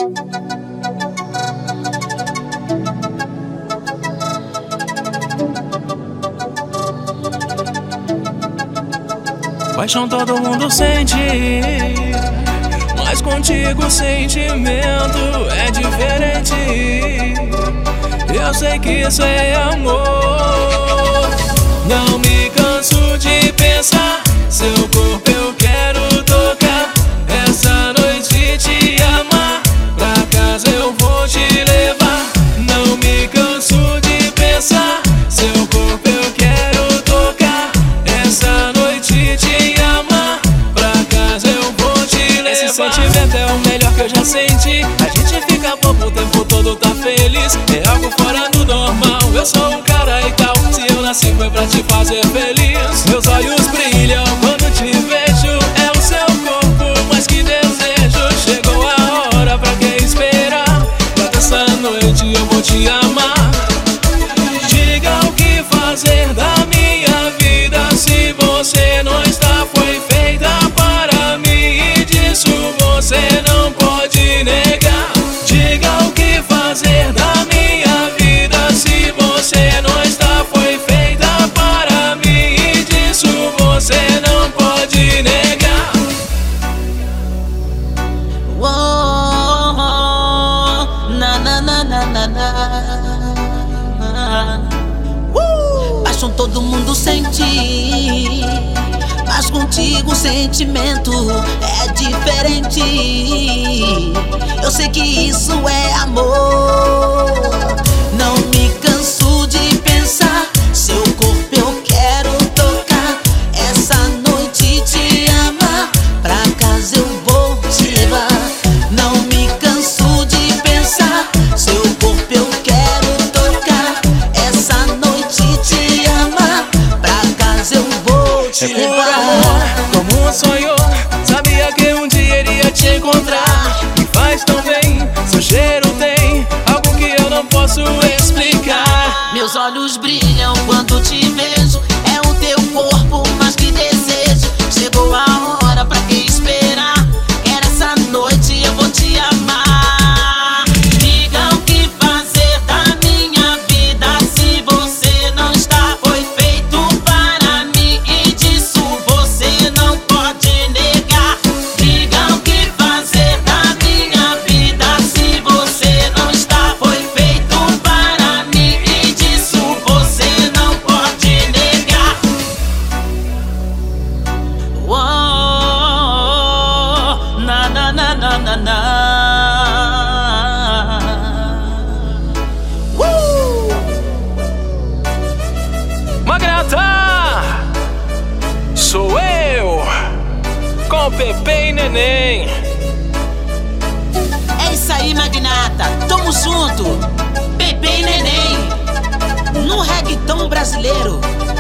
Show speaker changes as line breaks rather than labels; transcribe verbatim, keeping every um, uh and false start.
Paixão todo mundo sente, mas contigo o sentimento é diferente. Eu sei que isso é amor. Não me canso de pensar, seu corpo eu quero tocar. Essa noite te amar, pra casa eu vou te levar. Não me canso de pensar, seu corpo eu quero tocar. Essa noite te amar, pra casa eu vou te levar. Esse sentimento é o melhor que eu já senti. A gente fica pouco, o tempo todo tá feliz. É algo fora do normal, eu sou um cara e tal. Se eu nasci foi pra te fazer feliz. Meus olhos brilham quando te vejo. É o seu corpo, mas que desejo. Chegou a hora, pra que esperar? Pra essa noite eu vou te amar. Diga o que fazer da minha vida. Se você não está, foi feita para mim, e disso você não pode negar. Diga o que fazer da minha vida. Se você não está, foi feita para mim, e disso você não pode negar.
Oh, na na na na na na. Uh! Paixão todo mundo sente, mas contigo o sentimento é diferente. Eu sei que isso é amor. Não me canso de pensar, seu corpo eu quero tocar. Essa noite te amar, pra casa eu vou te levar. Não me canso de pensar, seu corpo eu quero tocar. Essa noite te amar, pra casa eu vou te
É por
levar.
amor, como um sonho. Sabia que um dia iria te encontrar. Me faz tão bem, seu cheiro tem algo que eu não posso explicar.
Meus olhos brilham quando te vejo. É o teu corpo, mas que desejo. Chegou a hora, pra que esperar? Era essa noite, eu vou te amar. Diga o que fazer da minha vida. Se você não está, foi feito para mim, e disso você não pode negar. Diga o que fazer da minha vida. Se você não está, foi feito para mim, e disso você não pode negar. Oh, na na na na na na. Uh!
Magnata, sou eu, com Pepe e Neném.
É isso aí, Magnata, tamo junto. Pepe e Neném no reggaeton brasileiro.